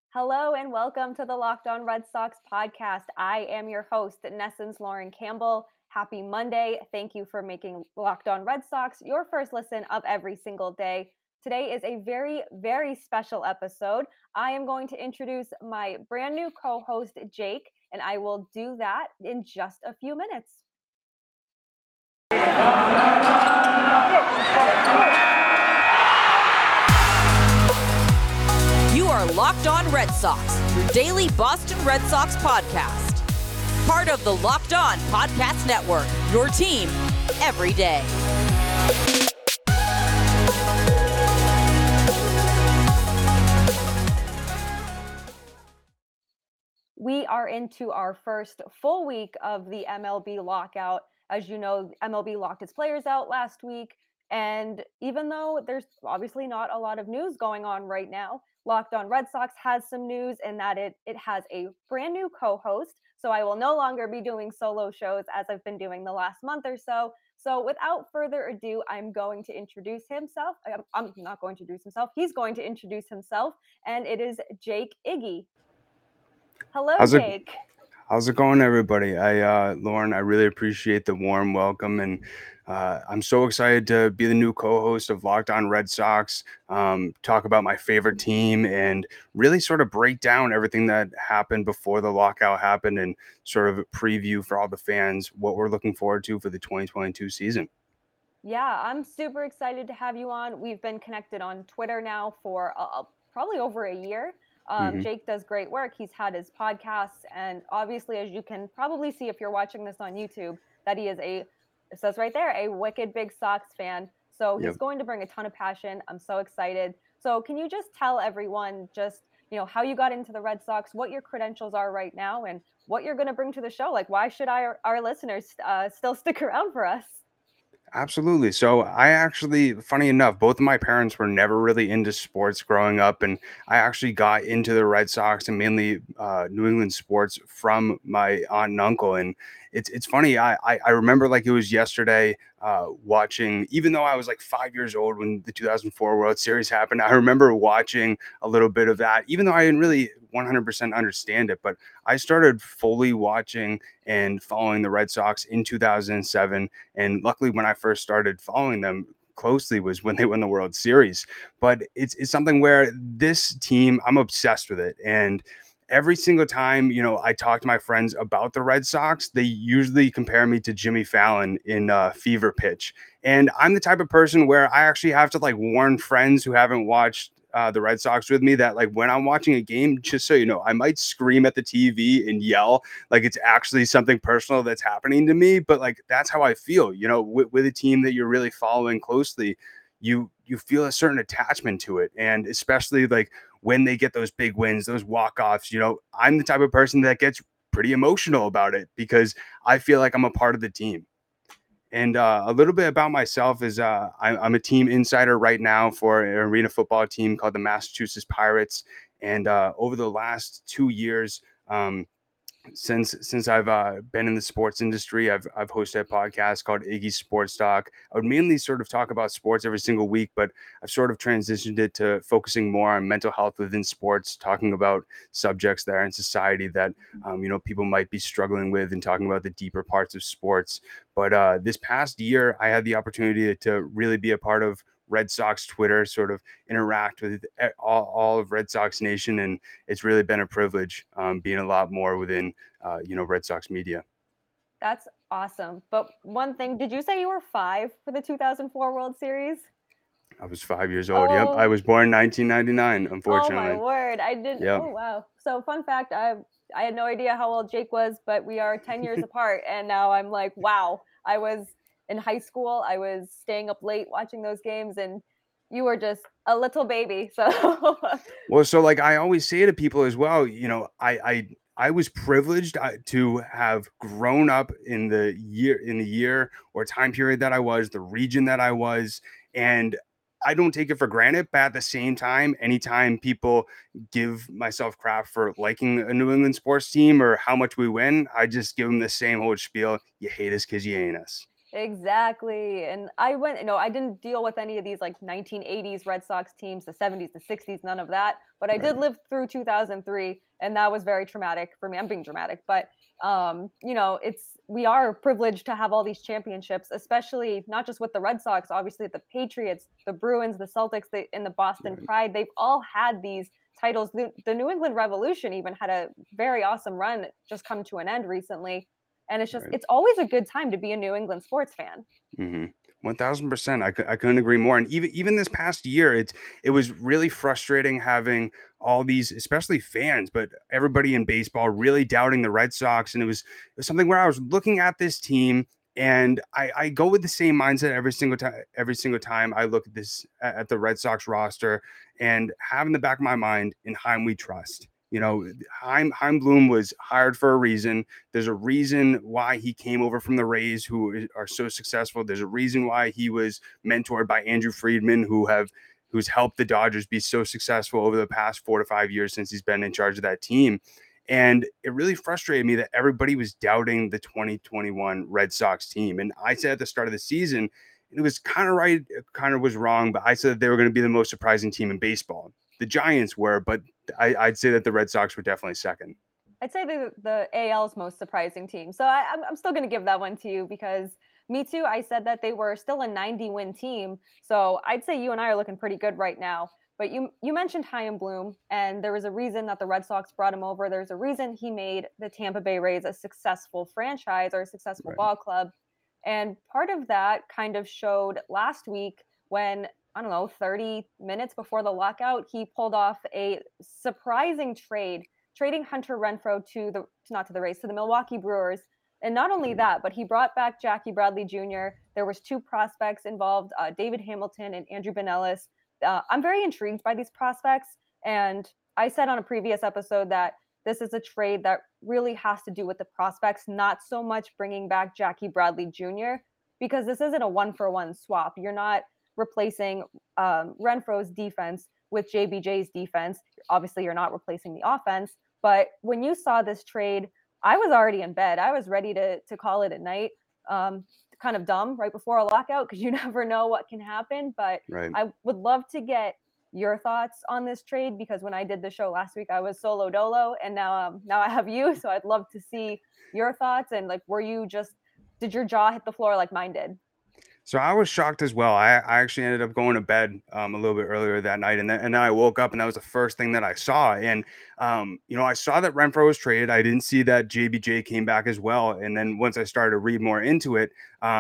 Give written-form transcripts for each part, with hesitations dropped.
Hello and welcome to the Locked On Red Sox podcast. I am your host, Nessence Lauren Campbell. Happy Monday. Thank you for making Locked On Red Sox your first listen of every single day. Today is a very, very special episode. I am going to introduce my brand new co host, Jake, and I will do that in just a few minutes. You are Locked On Red Sox, your daily Boston Red Sox podcast. Part of the Locked On Podcast Network, your team every day. We are into our first full week of the MLB lockout. As you know, MLB locked its players out last week. And even though there's obviously not a lot of news going on right now, Locked On Red Sox has some news in that it has a brand new co-host. So I will no longer be doing solo shows as I've been doing the last month or so. So without further ado, I'm going to introduce himself. I'm not going to introduce himself. He's going to introduce himself. And it is Jake Iggy. Hello, Jake. How's it going, everybody? Lauren, I really appreciate the warm welcome, and I'm so excited to be the new co-host of Locked On Red Sox, talk about my favorite team, and really sort of break down everything that happened before the lockout happened, and sort of a preview for all the fans what we're looking forward to for the 2022 season. Yeah, I'm super excited to have you on. We've been connected on Twitter now for probably over a year. Jake does great work. He's had his podcasts, and obviously, as you can probably see if you're watching this on YouTube, that he is it says right there, a wicked big Sox fan. So he's going to bring a ton of passion. I'm so excited. So can you just tell everyone how you got into the Red Sox, what your credentials are right now, and what you're going to bring to the show? Like, why should our listeners still stick around for us? Absolutely. So I actually, funny enough, both of my parents were never really into sports growing up, and I actually got into the Red Sox and mainly New England sports from my aunt and uncle. And it's funny. I remember like it was yesterday watching, even though I was like 5 years old when the 2004 World Series happened. I remember watching a little bit of that, even though I didn't really 100% understand it. But I started fully watching and following the Red Sox in 2007. And luckily, when I first started following them closely was when they won the World Series. But it's something where this team, I'm obsessed with it. And every single time, I talk to my friends about the Red Sox, they usually compare me to Jimmy Fallon in Fever Pitch. And I'm the type of person where I actually have to like warn friends who haven't watched the Red Sox with me that like when I'm watching a game, just so you know, I might scream at the TV and yell like it's actually something personal that's happening to me. But like that's how I feel, with a team that you're really following closely, you feel a certain attachment to it. And especially like when they get those big wins, those walk-offs, I'm the type of person that gets pretty emotional about it because I feel like I'm a part of the team. And a little bit about myself is I'm a team insider right now for an arena football team called the Massachusetts Pirates. And over the last 2 years, since I've been in the sports industry, I've hosted a podcast called Iggy Sports Talk. I would mainly sort of talk about sports every single week, but I've sort of transitioned it to focusing more on mental health within sports, talking about subjects that are in society that people might be struggling with, and talking about the deeper parts of sports. But this past year, I had the opportunity to really be a part of Red Sox Twitter, sort of interact with all of Red Sox Nation, and it's really been a privilege being a lot more within Red Sox media. That's awesome. But one thing, did you say you were 5 for the 2004 World Series? I was 5 years old. Yep, I was born in 1999. Unfortunately. Oh my word! I didn't. Yep. Oh wow. So fun fact, I had no idea how old Jake was, but we are 10 years apart, and now I'm like, wow. I was in high school. I was staying up late watching those games, and you were just a little baby. So Well, so like I always say to people as well, I was privileged to have grown up in the year or time period that I was, the region that I was, and I don't take it for granted. But at the same time, anytime people give myself crap for liking a New England sports team or how much we win, I just give them the same old spiel: you hate us because you ain't us. Exactly. And I didn't deal with any of these like 1980s Red Sox teams, the 70s, the 60s, none of that. But I Right. did live through 2003, and that was very traumatic for me. I'm being dramatic, but we are privileged to have all these championships, especially not just with the Red Sox, obviously the Patriots, the Bruins, the Celtics, and the Boston Right. Pride. They've all had these titles. The New England Revolution even had a very awesome run just come to an end recently. And Right. it's always a good time to be a New England sports fan. Mm-hmm. 1000%. I couldn't agree more. And even this past year, it was really frustrating having all these, especially fans, but everybody in baseball really doubting the Red Sox. And it was something where I was looking at this team, and I go with the same mindset every single time. Every single time I look at the Red Sox roster, and have in the back of my mind, in Heim we trust. Heim Bloom was hired for a reason. There's a reason why he came over from the Rays, who are so successful. There's a reason why he was mentored by Andrew Friedman, who's helped the Dodgers be so successful over the past 4 to 5 years since he's been in charge of that team. And it really frustrated me that everybody was doubting the 2021 Red Sox team. And I said at the start of the season, it was kind of right, it kind of was wrong, but I said that they were going to be the most surprising team in baseball. The Giants were, but I'd say that the Red Sox were definitely second. I'd say the AL's most surprising team. So I'm still going to give that one to you because me too. I said that they were still a 90-win team. So I'd say you and I are looking pretty good right now. But you mentioned Chaim Bloom, and there was a reason that the Red Sox brought him over. There's a reason he made the Tampa Bay Rays a successful franchise or a successful Right. ball club. And part of that kind of showed last week when, I don't know, 30 minutes before the lockout, he pulled off a surprising trade, trading Hunter Renfroe not to the Rays, to the Milwaukee Brewers. And not only that, but he brought back Jackie Bradley Jr. There was two prospects involved, David Hamilton and Andrew Benelis. I'm very intrigued by these prospects. And I said on a previous episode that this is a trade that really has to do with the prospects, not so much bringing back Jackie Bradley Jr., because this isn't a one-for-one swap. You're not replacing Renfroe's defense with JBJ's defense. Obviously, you're not replacing the offense. But when you saw this trade, I was already in bed. I was ready to call it a night. Kind of dumb right before a lockout because you never know what can happen. But Right. I would love to get your thoughts on this trade because when I did the show last week, I was solo dolo, and now I have you. So I'd love to see your thoughts and like, did your jaw hit the floor like mine did? So I was shocked as well. I actually ended up going to bed a little bit earlier that night, and then I woke up, and that was the first thing that I saw. And I saw that Renfroe was traded. I didn't see that JBJ came back as well. And then once I started to read more into it,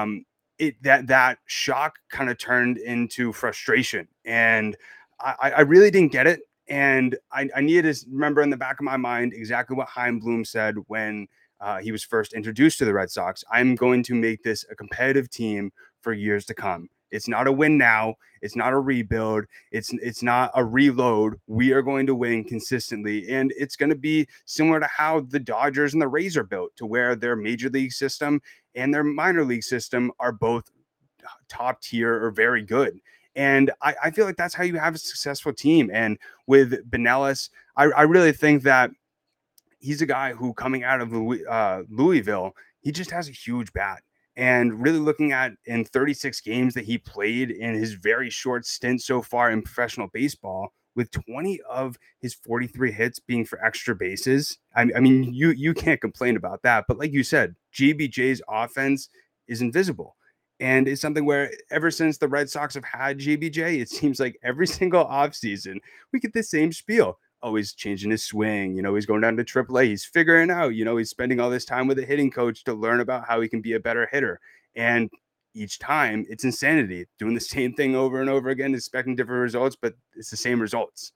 that shock kind of turned into frustration, and I really didn't get it. And I needed to remember in the back of my mind exactly what Chaim Bloom said when he was first introduced to the Red Sox. I'm going to make this a competitive team for years to come. It's not a win now. It's not a rebuild. It's not a reload. We are going to win consistently, and it's going to be similar to how the Dodgers and the Rays are built, to where their major league system and their minor league system are both top tier or very good. And I feel like that's how you have a successful team. And with Benelis, I really think that he's a guy who, coming out of Louisville, he just has a huge bat. And really looking at in 36 games that he played in his very short stint so far in professional baseball, with 20 of his 43 hits being for extra bases, I mean, you can't complain about that. But like you said, JBJ's offense is invisible. And it's something where ever since the Red Sox have had JBJ, it seems like every single offseason we get the same spiel. Oh, he's changing his swing. He's going down to AAA. He's figuring out, he's spending all this time with a hitting coach to learn about how he can be a better hitter. And each time it's insanity, doing the same thing over and over again, expecting different results, but it's the same results.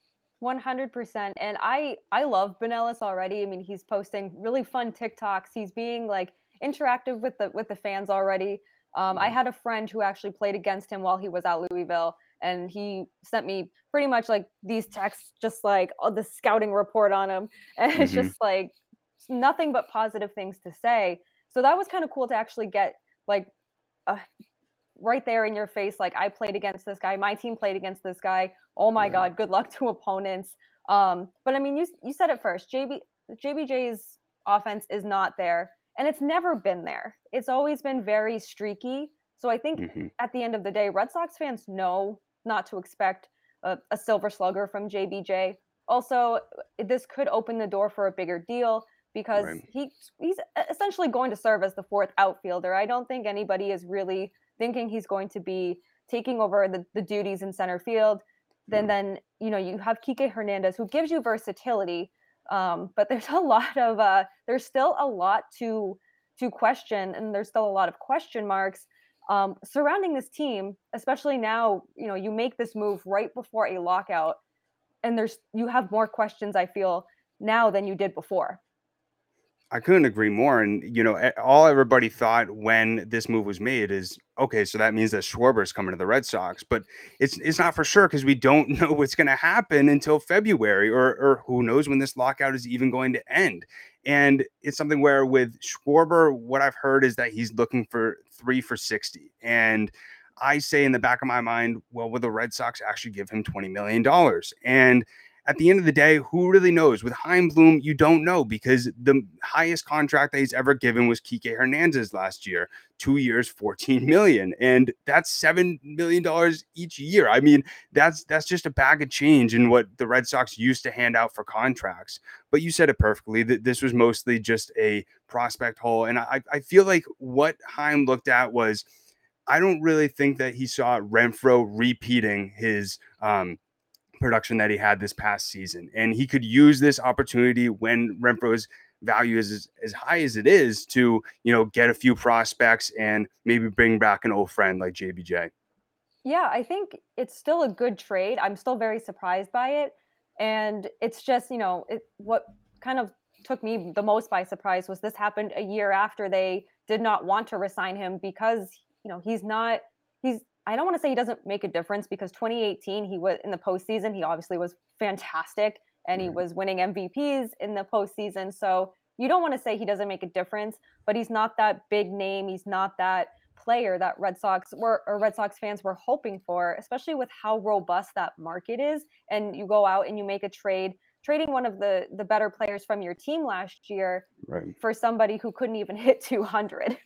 100%. And I love Benelis already. I mean, he's posting really fun TikToks. He's being like interactive with the fans already. I had a friend who actually played against him while he was at Louisville, and he sent me pretty much like these texts, just like the scouting report on him. And it's just like nothing but positive things to say. So that was kind of cool to actually get like right there in your face. Like, I played against this guy. My team played against this guy. Oh my God, good luck to opponents. But I mean, you said it first. JBJ's offense is not there. and it's never been there. It's always been very streaky. So I think Hmm. at the end of the day, Red Sox fans know not to expect a silver slugger from JBJ. Also, this could open the door for a bigger deal because Right. he's essentially going to serve as the fourth outfielder. I don't think anybody is really thinking he's going to be taking over the duties in center field. No. Then you have Kike Hernandez, who gives you versatility, but there's a lot of there's still a lot to question, and there's still a lot of question marks surrounding this team, especially now. You make this move right before a lockout, and you have more questions, I feel, now than you did before. I couldn't agree more. And, all everybody thought when this move was made is, okay, so that means that Schwarber's coming to the Red Sox. But it's not for sure because we don't know what's going to happen until February, or who knows when this lockout is even going to end. And it's something where with Schwarber, what I've heard is that he's looking for 3 for 60. And I say in the back of my mind, well, will the Red Sox actually give him $20 million? And at the end of the day, who really knows? With Chaim Bloom, you don't know because the highest contract that he's ever given was Kike Hernandez last year, 2 years, $14 million, and that's $7 million each year. I mean, that's just a bag of change in what the Red Sox used to hand out for contracts. But you said it perfectly that this was mostly just a prospect hole, and I feel like what Chaim looked at was, I don't really think that he saw Renfroe repeating his production that he had this past season. And he could use this opportunity when Renfroe's value is as high as it is to, get a few prospects and maybe bring back an old friend like JBJ. Yeah, I think it's still a good trade. I'm still very surprised by it. And it's just, what kind of took me the most by surprise was this happened a year after they did not want to resign him because, he's I don't want to say he doesn't make a difference because 2018 he was in the postseason. He obviously was fantastic and he Right. was winning MVPs in the postseason. So you don't want to say he doesn't make a difference, but he's not that big name. He's not that player that Red Sox fans were hoping for, especially with how robust that market is. And you go out and you make a trading one of the better players from your team last year Right. for somebody who couldn't even hit 200.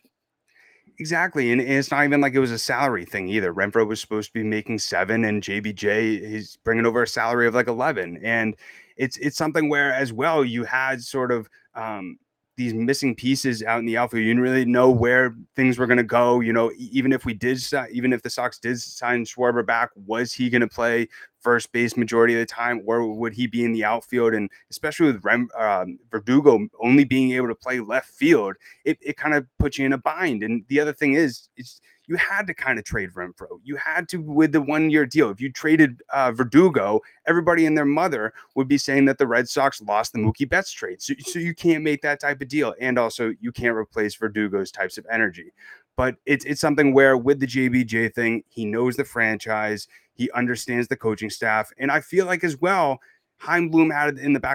Exactly. And it's not even like it was a salary thing either. Renfroe was supposed to be making 7 and JBJ is bringing over a salary of like 11. And it's something where as well, you had sort of these missing pieces out in the outfield. You didn't really know where things were going to go. Even if even if the Sox did sign Schwarber back, was he going to play first base majority of the time, or would he be in the outfield? And especially with Verdugo only being able to play left field, it kind of puts you in a bind. And the other thing is, you had to kind of trade Renfroe. You had to with the 1-year deal. If you traded Verdugo, everybody and their mother would be saying that the Red Sox lost the Mookie Betts trade. So you can't make that type of deal. And also you can't replace Verdugo's types of energy. But it's something where with the JBJ thing, he knows the franchise, he understands the coaching staff, and I feel like as well, Chaim Bloom had it in the back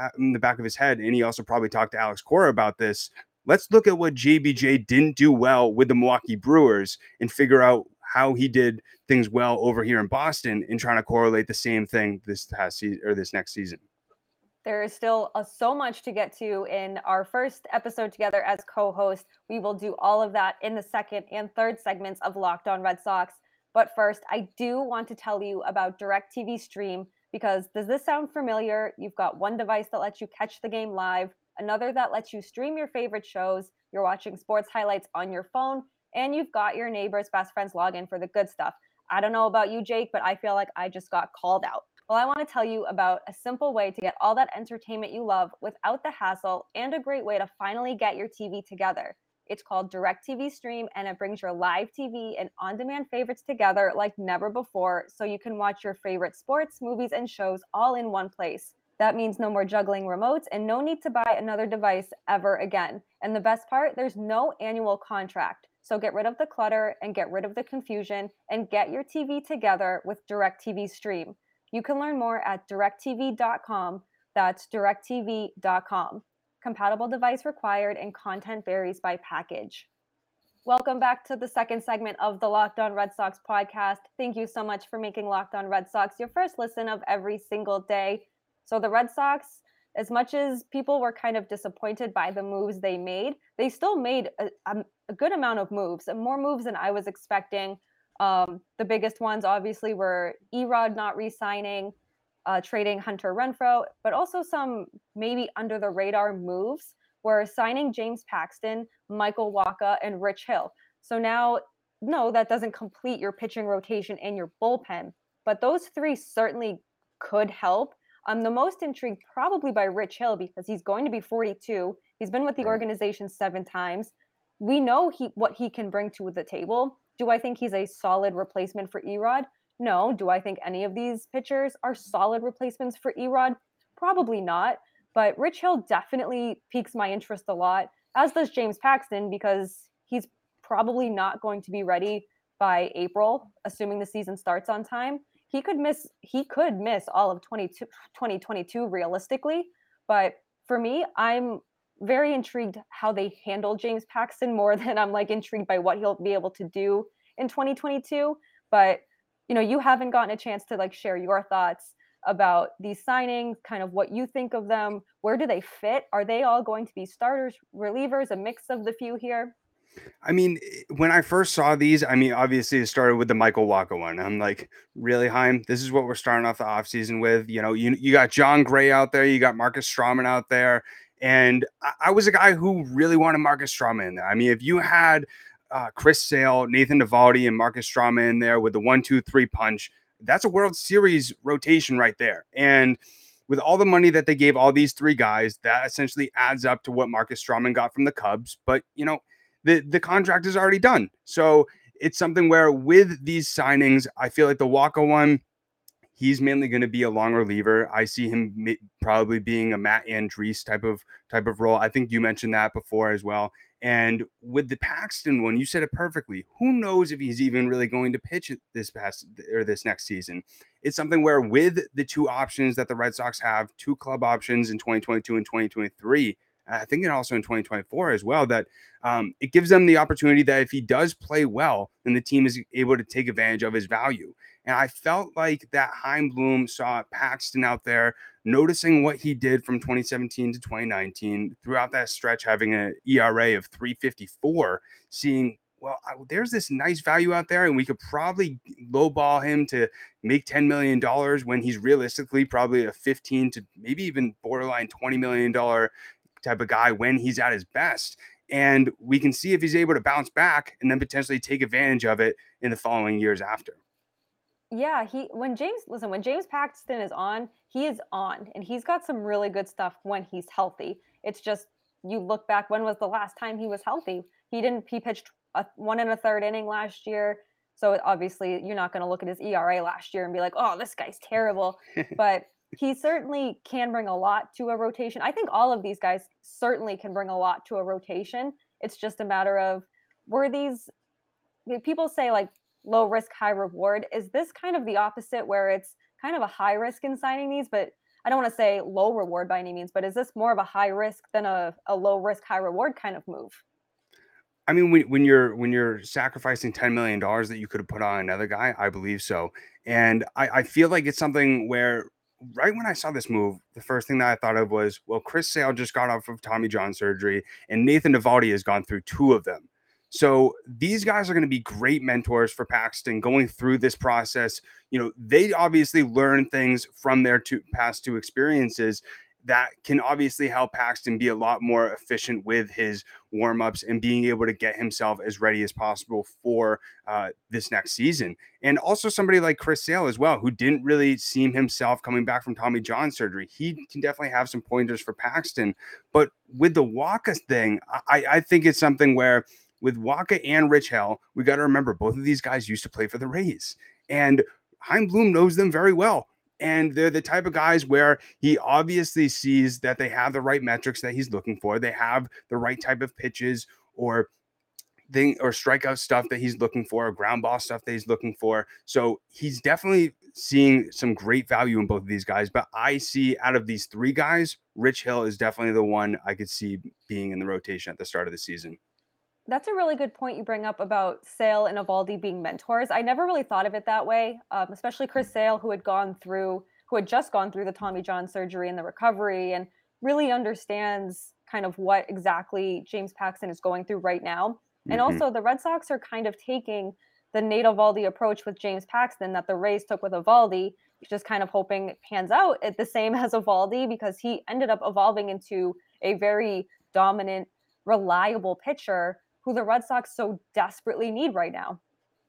of his head, and he also probably talked to Alex Cora about this. Let's look at what JBJ didn't do well with the Milwaukee Brewers and figure out how he did things well over here in Boston and trying to correlate the same thing this past season or this next season. There is still so much to get to in our first episode together as co-host. We will do all of that in the second and third segments of Locked On Red Sox. But first, I do want to tell you about DirecTV Stream because does this sound familiar? You've got one device that lets you catch the game live, another that lets you stream your favorite shows, you're watching sports highlights on your phone, and you've got your neighbor's best friend's login for the good stuff. I don't know about you, Jake, but I feel like I just got called out. Well, I want to tell you about a simple way to get all that entertainment you love without the hassle and a great way to finally get your TV together. It's called DirecTV Stream, and it brings your live TV and on-demand favorites together like never before, so you can watch your favorite sports, movies, and shows all in one place. That means no more juggling remotes and no need to buy another device ever again. And the best part, there's no annual contract. So get rid of the clutter and get rid of the confusion and get your TV together with DirecTV Stream. You can learn more at directv.com. That's directv.com. Compatible device required and content varies by package. Welcome back to the second segment of the Locked On Red Sox podcast. Thank you so much for making Locked On Red Sox your first listen of every single day. So the Red Sox, as much as people were kind of disappointed by the moves they made, they still made a good amount of moves, and more moves than I was expecting. The biggest ones obviously were Erod not re-signing, trading Hunter Renfroe, but also some maybe under the radar moves were signing James Paxton, Michael Wacha, and Rich Hill. So now, no, that doesn't complete your pitching rotation and your bullpen, but those three certainly could help. I'm the most intrigued probably by Rich Hill because he's going to be 42. He's been with the Right. organization 7 times. We know what he can bring to the table. Do I think he's a solid replacement for Erod? No. Do I think any of these pitchers are solid replacements for Erod? Probably not. But Rich Hill definitely piques my interest a lot, as does James Paxton, because he's probably not going to be ready by April, assuming the season starts on time. He could miss all of 2022 realistically. But for me, I'm very intrigued how they handle James Paxton more than I'm like intrigued by what he'll be able to do in 2022. But you haven't gotten a chance to like share your thoughts about these signings, kind of what you think of them. Where do they fit? Are they all going to be starters, relievers, a mix of the few here? I mean, when I first saw these, I mean, obviously it started with the Michael Wacha one. I'm like, really, Heim? This is what we're starting off the offseason with. You got John Gray out there, you got Marcus Stroman out there. And I was a guy who really wanted Marcus Stroman in there. I mean, if you had Chris Sale, Nathan Eovaldi, and Marcus Stroman in there with the 1-2-3 punch, that's a World Series rotation right there. And with all the money that they gave all these three guys, that essentially adds up to what Marcus Stroman got from the Cubs. But, the contract is already done. So it's something where with these signings, I feel like the Wacha one, he's mainly going to be a long reliever. I see him probably being a Matt Andriese type of role. I think you mentioned that before as well. And with the Paxton one, you said it perfectly. Who knows if he's even really going to pitch this next season? It's something where with the two options that the Red Sox have, two club options in 2022 and 2023, I think and also in 2024 as well, that it gives them the opportunity that if he does play well, then the team is able to take advantage of his value. And I felt like that Chaim Bloom saw Paxton out there, noticing what he did from 2017 to 2019, throughout that stretch, having an ERA of 3.54, seeing, well, there's this nice value out there, and we could probably lowball him to make $10 million when he's realistically probably a 15 to maybe even borderline $20 million type of guy when he's at his best. And we can see if he's able to bounce back and then potentially take advantage of it in the following years after. Yeah, when James Paxton is on, he is on, and he's got some really good stuff when he's healthy. It's just you look back, when was the last time he was healthy? He pitched a 1 1/3 inning last year. So obviously you're not going to look at his ERA last year and be like, "Oh, this guy's terrible." But he certainly can bring a lot to a rotation. I think all of these guys certainly can bring a lot to a rotation. It's just a matter of, were these people say like low risk, high reward? Is this kind of the opposite, where it's kind of a high risk in signing these, but I don't want to say low reward by any means, but is this more of a high risk than a low risk, high reward kind of move? I mean, when you're sacrificing $10 million that you could have put on another guy, I believe so. And I feel like it's something where right when I saw this move, the first thing that I thought of was, well, Chris Sale just got off of Tommy John surgery, and Nathan Eovaldi has gone through two of them. So these guys are going to be great mentors for Paxton going through this process. They obviously learn things from their past two experiences that can obviously help Paxton be a lot more efficient with his warmups and being able to get himself as ready as possible for this next season. And also somebody like Chris Sale as well, who didn't really seem himself coming back from Tommy John surgery. He can definitely have some pointers for Paxton. But with the Wacha thing, I think it's something where with Wacha and Rich Hill, we got to remember both of these guys used to play for the Rays. And Chaim Bloom knows them very well. And they're the type of guys where he obviously sees that they have the right metrics that he's looking for. They have the right type of pitches or strikeout stuff that he's looking for, or ground ball stuff that he's looking for. So he's definitely seeing some great value in both of these guys. But I see, out of these three guys, Rich Hill is definitely the one I could see being in the rotation at the start of the season. That's a really good point you bring up about Sale and Eovaldi being mentors. I never really thought of it that way, especially Chris Sale, who had gone through who had just gone through the Tommy John surgery and the recovery and really understands kind of what exactly James Paxton is going through right now. And Hmm. also, the Red Sox are kind of taking the Nate Eovaldi approach with James Paxton that the Rays took with Eovaldi, just kind of hoping it pans out at the same as Eovaldi, because he ended up evolving into a very dominant, reliable pitcher who the Red Sox so desperately need right now.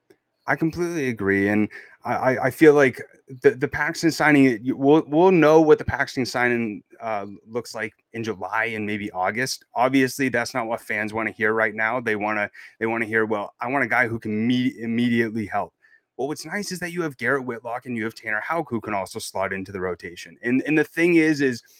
I completely agree, and I feel like the Paxton signing, we'll know what the Paxton signing looks like in July and maybe August. Obviously, that's not what fans want to hear right now. They want to hear, well, I want a guy who can immediately help. Well, what's nice is that you have Garrett Whitlock and you have Tanner Houck who can also slot into the rotation. And the thing is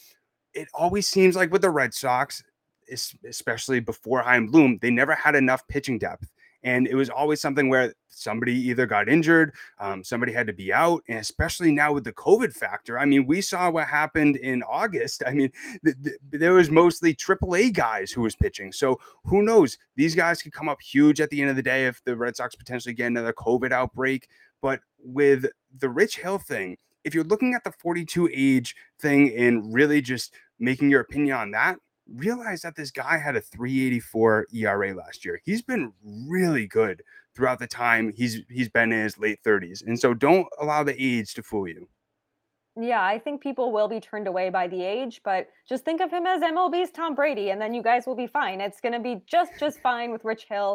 it always seems like with the Red Sox, especially before Chaim Bloom, they never had enough pitching depth. And it was always something where somebody either got injured, somebody had to be out. And especially now with the COVID factor, I mean, we saw what happened in August. I mean, there was mostly AAA guys who was pitching. So who knows? These guys could come up huge at the end of the day if the Red Sox potentially get another COVID outbreak. But with the Rich Hill thing, if you're looking at the 42 age thing and really just making your opinion on that, realize that this guy had a 3.84 ERA last year. He's been really good throughout the time he's been in his late 30s. And so don't allow the age to fool you. Yeah, I think people will be turned away by the age, but just think of him as MLB's Tom Brady, and then you guys will be fine. It's going to be just fine with Rich Hill.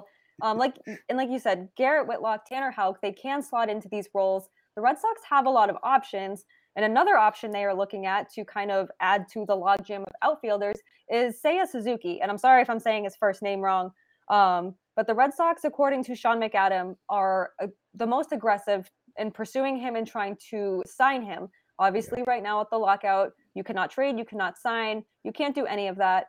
Like you said, Garrett Whitlock, Tanner Houck, they can slot into these roles. The Red Sox have a lot of options, and another option they are looking at to kind of add to the logjam of outfielders is Seiya Suzuki. And I'm sorry if I'm saying his first name wrong, but the Red Sox, according to Sean McAdam, are the most aggressive in pursuing him and trying to sign him. Obviously, right now at the lockout, you cannot trade, you cannot sign, you can't do any of that.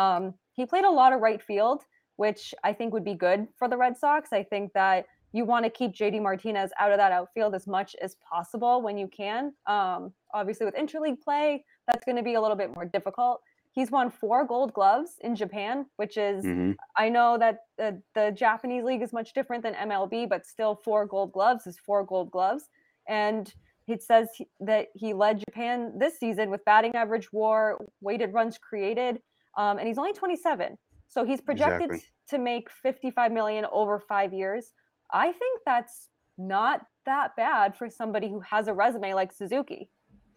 He played a lot of right field, which I think would be good for the Red Sox. I think that you want to keep JD Martinez out of that outfield as much as possible when you can. Obviously, with interleague play, that's going to be a little bit more difficult. He's won 4 Gold Gloves in Japan, which is, I know that the Japanese league is much different than MLB, but still 4 Gold Gloves is 4 Gold Gloves. And it says that he led Japan this season with batting average, WAR, weighted runs created, and he's only 27. So he's projected to make $55 million over 5 years. I think that's not that bad for somebody who has a resume like Suzuki.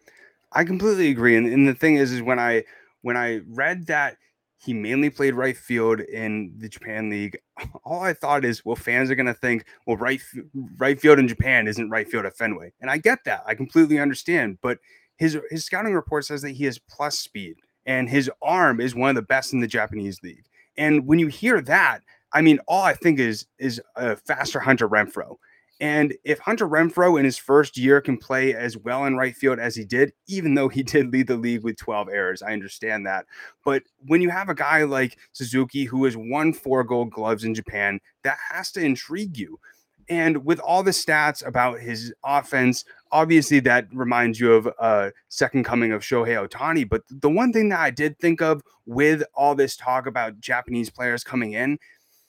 I completely agree. And the thing is when I read that he mainly played right field in the Japan League, all I thought is, well, fans are going to think, well, right field in Japan isn't right field at Fenway. And I get that. I completely understand. But his scouting report says that he has plus speed and his arm is one of the best in the Japanese league. And when you hear that, I mean, all I think is a faster Hunter Renfroe. And if Hunter Renfroe in his first year can play as well in right field as he did, even though he did lead the league with 12 errors, I understand that. But when you have a guy like Suzuki who has won 4 Gold Gloves in Japan, that has to intrigue you. And with all the stats about his offense, obviously that reminds you of a second coming of Shohei Ohtani. But the one thing that I did think of with all this talk about Japanese players coming in,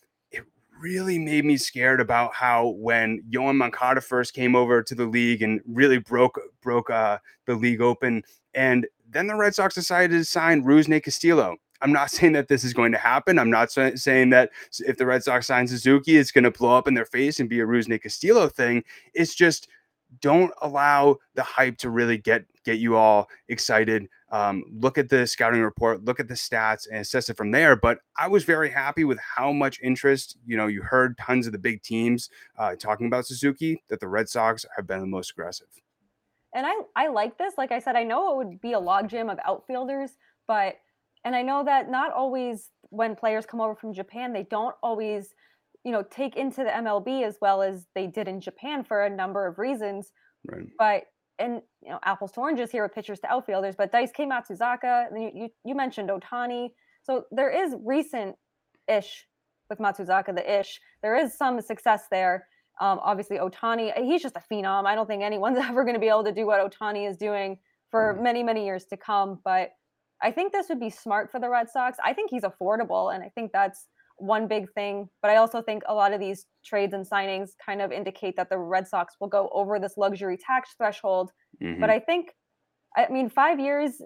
really made me scared about how when Yohan Moncada first came over to the league and really broke the league open, and then the Red Sox decided to sign Rusney Castillo. I'm not saying that this is going to happen. I'm not saying that if the Red Sox sign Suzuki, it's going to blow up in their face and be a Rusney Castillo thing. It's just don't allow the hype to really get you all excited. Look at the scouting report, look at the stats, and assess it from there. But I was very happy with how much interest, you heard tons of the big teams talking about Suzuki, that the Red Sox have been the most aggressive. And I like this. Like I said, I know it would be a logjam of outfielders, and I know that not always when players come over from Japan, they don't always, take into the MLB as well as they did in Japan for a number of reasons. Right. But apples to oranges here with pitchers to outfielders. But Daisuke Matsuzaka, and then you mentioned Ohtani, so there is recent-ish with Matsuzaka. There is some success there. Obviously, Ohtani, he's just a phenom. I don't think anyone's ever going to be able to do what Ohtani is doing for many, many years to come. But I think this would be smart for the Red Sox. I think he's affordable, and I think that's one big thing. But I also think a lot of these trades and signings kind of indicate that the Red Sox will go over this luxury tax threshold. But I think I mean, 5 years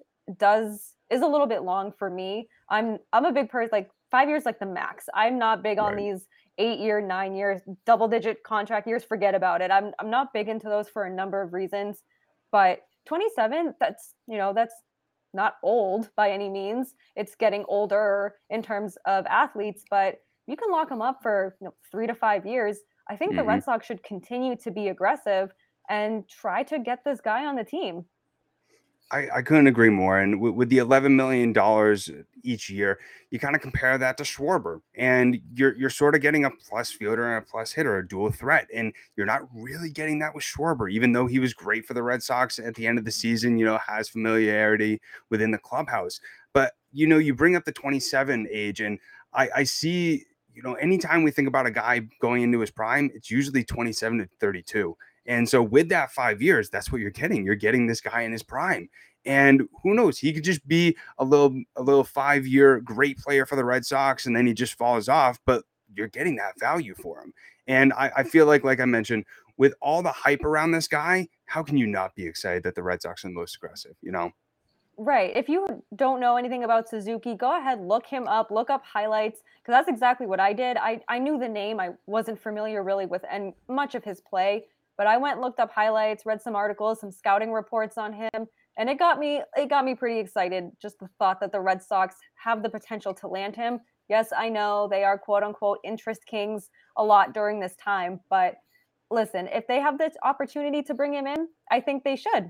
is a little bit long for me. I'm a big person, like 5 years, like the max. I'm not big on Right. these 8 year, 9 years, double digit contract years. Forget about it. I'm not big into those for a number of reasons. But 27, that's not old by any means. It's getting older in terms of athletes, but you can lock them up for 3 to 5 years. I think the hmm Red Sox should continue to be aggressive and try to get this guy on the team. I couldn't agree more. And with the $11 million each year, you kind of compare that to Schwarber, and you're sort of getting a plus fielder and a plus hitter, a dual threat, and you're not really getting that with Schwarber, even though he was great for the Red Sox at the end of the season. Has familiarity within the clubhouse, but you bring up the 27 age, and I see. Anytime we think about a guy going into his prime, it's usually 27 to 32. And so with that 5 years, that's what you're getting. You're getting this guy in his prime. And who knows? He could just be a little 5 year great player for the Red Sox, and then he just falls off. But you're getting that value for him. And I feel like I mentioned, with all the hype around this guy, how can you not be excited that the Red Sox are the most aggressive? Right. If you don't know anything about Suzuki, go ahead, look him up, look up highlights, because that's exactly what I did. I knew the name. I wasn't familiar really with and much of his play, but I went, looked up highlights, read some articles, some scouting reports on him, and it got me pretty excited. Just the thought that the Red Sox have the potential to land him. Yes, I know they are quote unquote interest kings a lot during this time, but listen, if they have this opportunity to bring him in, I think they should.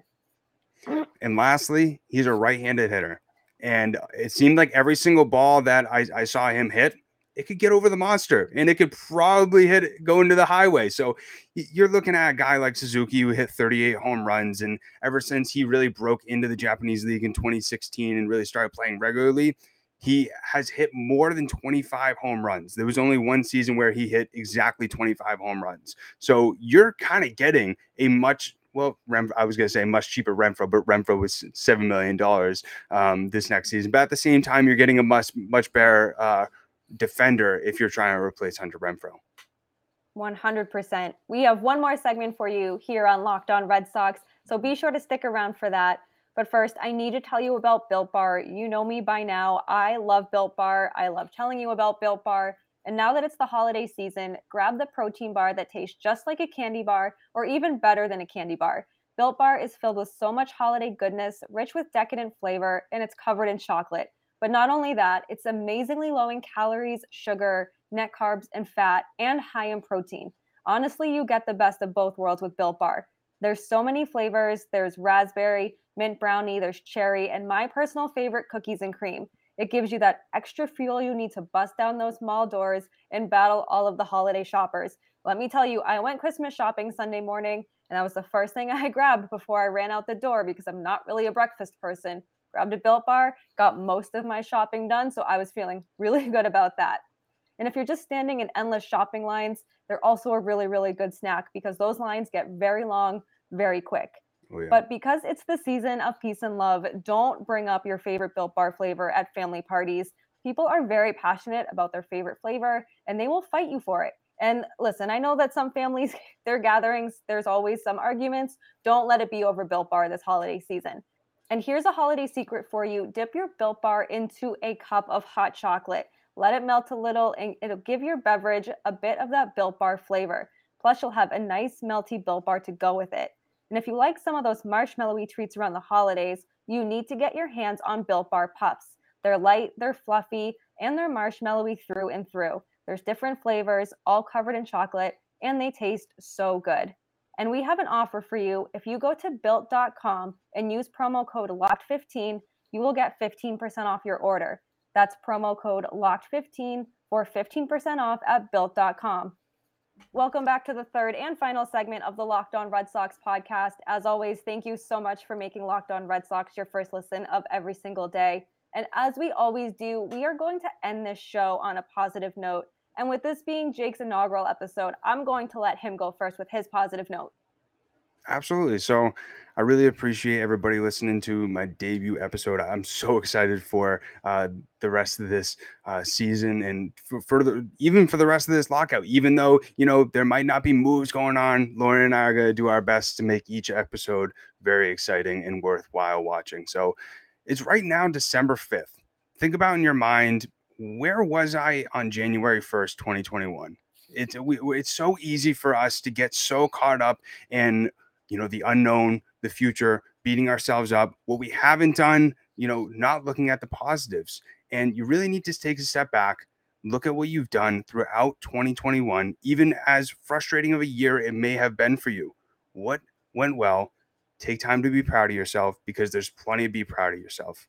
And lastly, he's a right-handed hitter. And it seemed like every single ball that I saw him hit, it could get over the monster, and it could probably go into the highway. So you're looking at a guy like Suzuki who hit 38 home runs. And ever since he really broke into the Japanese league in 2016 and really started playing regularly, he has hit more than 25 home runs. There was only one season where he hit exactly 25 home runs. So you're kind of getting a I was going to say much cheaper Renfroe, but Renfroe was $7 million this next season. But at the same time, you're getting a much better defender if you're trying to replace Hunter Renfroe. 100%. We have one more segment for you here on Locked On Red Sox, so be sure to stick around for that. But first, I need to tell you about Built Bar. You know me by now. I love Built Bar. I love telling you about Built Bar. And now that it's the holiday season, grab the protein bar that tastes just like a candy bar, or even better than a candy bar. Built Bar is filled with so much holiday goodness, rich with decadent flavor, and it's covered in chocolate. But not only that, it's amazingly low in calories, sugar, net carbs, and fat, and high in protein. Honestly, you get the best of both worlds with Built Bar. There's so many flavors. There's raspberry, mint brownie, there's cherry, and my personal favorite, cookies and cream. It gives you that extra fuel you need to bust down those mall doors and battle all of the holiday shoppers. Let me tell you, I went Christmas shopping Sunday morning, and that was the first thing I grabbed before I ran out the door because I'm not really a breakfast person. Grabbed a Built Bar, got most of my shopping done, so I was feeling really good about that. And if you're just standing in endless shopping lines, they're also a really, really good snack because those lines get very long very quick. Oh, yeah. But because it's the season of peace and love, don't bring up your favorite Built Bar flavor at family parties. People are very passionate about their favorite flavor and they will fight you for it. And listen, I know that some families, their gatherings, there's always some arguments. Don't let it be over Built Bar this holiday season. And here's a holiday secret for you. Dip your Built Bar into a cup of hot chocolate. Let it melt a little and it'll give your beverage a bit of that Built Bar flavor. Plus, you'll have a nice melty Built Bar to go with it. And if you like some of those marshmallowy treats around the holidays, you need to get your hands on Built Bar Puffs. They're light, they're fluffy, and they're marshmallowy through and through. There's different flavors, all covered in chocolate, and they taste so good. And we have an offer for you. If you go to built.com and use promo code LOCKED15, you will get 15% off your order. That's promo code LOCKED15 for 15% off at built.com. Welcome back to the third and final segment of the Locked On Red Sox podcast. As always, thank you so much for making Locked On Red Sox your first listen of every single day. And as we always do, we are going to end this show on a positive note. And with this being Jake's inaugural episode, I'm going to let him go first with his positive note. Absolutely. So I really appreciate everybody listening to my debut episode. I'm so excited for the rest of this season and even for the rest of this lockout. Even though, there might not be moves going on, Lauren and I are going to do our best to make each episode very exciting and worthwhile watching. So it's right now December 5th. Think about in your mind, where was I on January 1st, 2021? It's so easy for us to get so caught up in the unknown, the future, beating ourselves up, what we haven't done, not looking at the positives. And you really need to take a step back, look at what you've done throughout 2021, even as frustrating of a year it may have been for you. What went well? Take time to be proud of yourself, because there's plenty to be proud of yourself.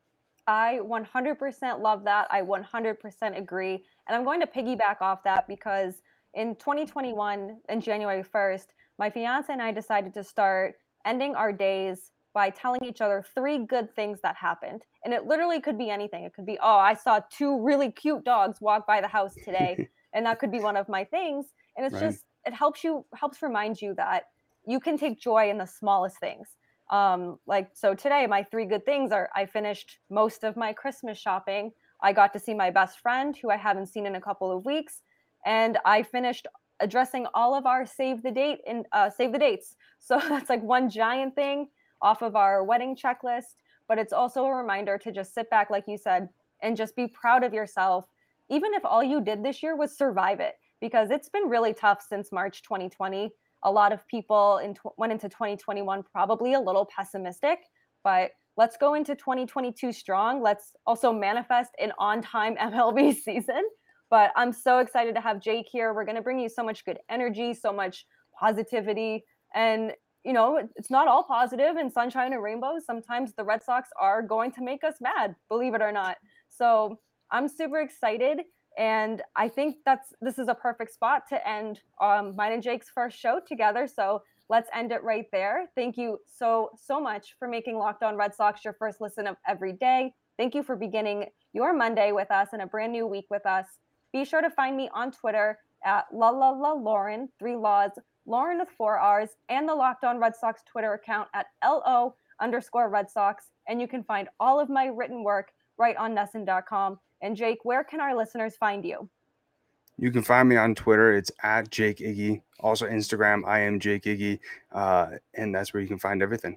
I 100% love that. I 100% agree. And I'm going to piggyback off that because in 2021, in January 1st, my fiance and I decided to start ending our days by telling each other three good things that happened. And it literally could be anything. It could be, oh, I saw two really cute dogs walk by the house today. And that could be one of my things. And it's Right. just, it helps remind you that you can take joy in the smallest things. Like, so today my three good things are: I finished most of my Christmas shopping, I got to see my best friend who I haven't seen in a couple of weeks, and I finished addressing all of our save the dates. So that's like one giant thing off of our wedding checklist, but it's also a reminder to just sit back, like you said, and just be proud of yourself, even if all you did this year was survive it, because it's been really tough since March 2020. A lot of people went into 2021 probably a little pessimistic, but let's go into 2022 strong. Let's also manifest an on-time MLB season. But I'm so excited to have Jake here. We're going to bring you so much good energy, so much positivity. And, it's not all positive and sunshine and rainbows. Sometimes the Red Sox are going to make us mad, believe it or not. So I'm super excited. And I think this is a perfect spot to end mine and Jake's first show together. So let's end it right there. Thank you so much for making Locked On Red Sox your first listen of every day. Thank you for beginning your Monday with us and a brand new week with us. Be sure to find me on Twitter at Lauren, 3 Laws, Lauren with 4 R's, and the Locked On Red Sox Twitter account at LO_Red Sox. And you can find all of my written work right on NESN.com. And Jake, where can our listeners find you? You can find me on Twitter. It's at Jake Iggy. Also Instagram, I am Jake Iggy. And that's where you can find everything.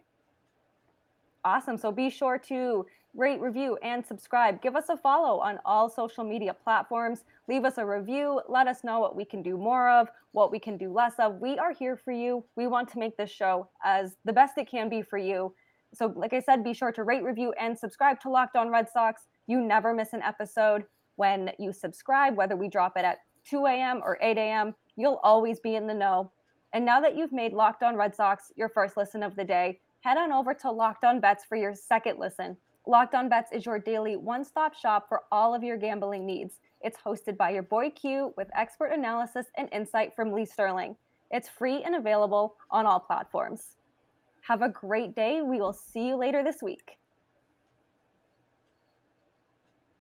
Awesome. So be sure to rate, review, and subscribe. Give us a follow on all social media platforms. Leave us a review. Let us know what we can do more of, what we can do less of. We are here for you. We want to make this show as the best it can be for you. So like I said, be sure to rate, review, and subscribe to Locked On Red Sox. You never miss an episode when you subscribe, whether we drop it at 2 a.m. or 8 a.m. You'll always be in the know. And now that you've made Locked On Red Sox your first listen of the day, head on over to Locked On Bets for your second listen. Locked On Bets is your daily one-stop shop for all of your gambling needs. It's hosted by your boy Q with expert analysis and insight from Lee Sterling. It's free and available on all platforms. Have a great day. We will see you later this week.